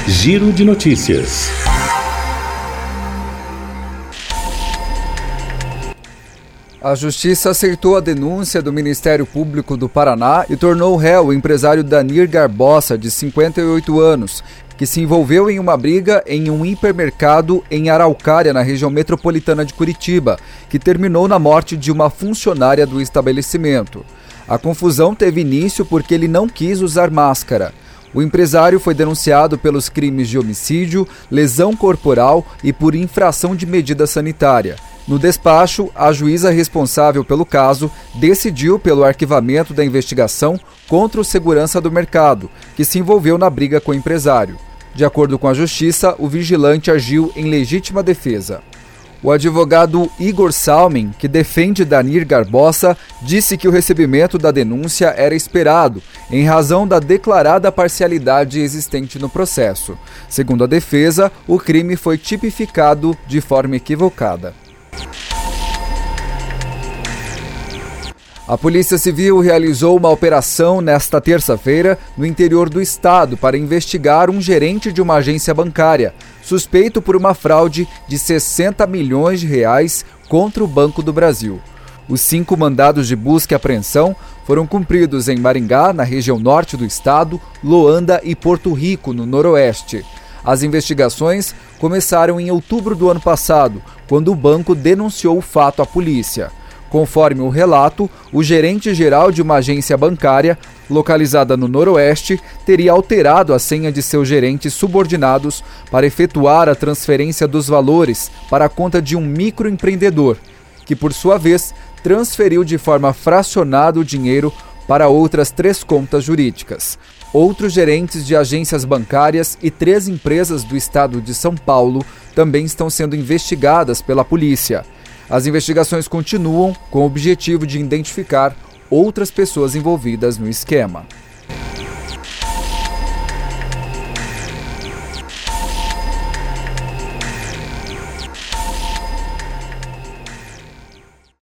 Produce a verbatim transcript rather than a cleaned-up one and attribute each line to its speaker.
Speaker 1: Giro de Notícias.
Speaker 2: A Justiça aceitou a denúncia do Ministério Público do Paraná e tornou réu o empresário Danir Garbosa, de cinquenta e oito anos, que se envolveu em uma briga em um hipermercado em Araucária, na região metropolitana de Curitiba, que terminou na morte de uma funcionária do estabelecimento. A confusão teve início porque ele não quis usar máscara. O empresário foi denunciado pelos crimes de homicídio, lesão corporal e por infração de medida sanitária. No despacho, a juíza responsável pelo caso decidiu pelo arquivamento da investigação contra o segurança do mercado, que se envolveu na briga com o empresário. De acordo com a Justiça, o vigilante agiu em legítima defesa. O advogado Igor Salmen, que defende Danir Garbosa, disse que o recebimento da denúncia era esperado, em razão da declarada parcialidade existente no processo. Segundo a defesa, o crime foi tipificado de forma equivocada. A Polícia Civil realizou uma operação nesta terça-feira no interior do estado para investigar um gerente de uma agência bancária, suspeito por uma fraude de sessenta milhões de reais contra o Banco do Brasil. Os cinco mandados de busca e apreensão foram cumpridos em Maringá, na região norte do estado, Loanda e Porto Rico, no noroeste. As investigações começaram em outubro do ano passado, quando o banco denunciou o fato à polícia. Conforme o relato, o gerente-geral de uma agência bancária, localizada no Noroeste, teria alterado a senha de seus gerentes subordinados para efetuar a transferência dos valores para a conta de um microempreendedor, que, por sua vez, transferiu de forma fracionada o dinheiro para outras três contas jurídicas. Outros gerentes de agências bancárias e três empresas do estado de São Paulo também estão sendo investigadas pela polícia. As investigações continuam com o objetivo de identificar outras pessoas envolvidas no esquema.